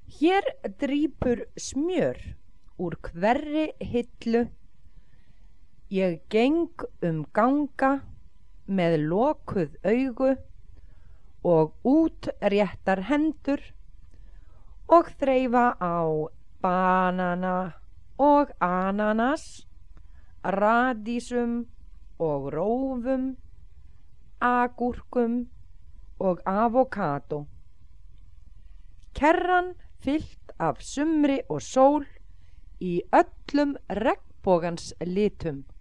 Hér drýpur smjör úr hverri hillu. Ég geng ganga með lokuð augu og útréttar hendur og þreifa á banana og ananas, radísum og rófum, agúrkum og avokado. Kerran fyllt af sumri og sól í öllum regnbogans litum.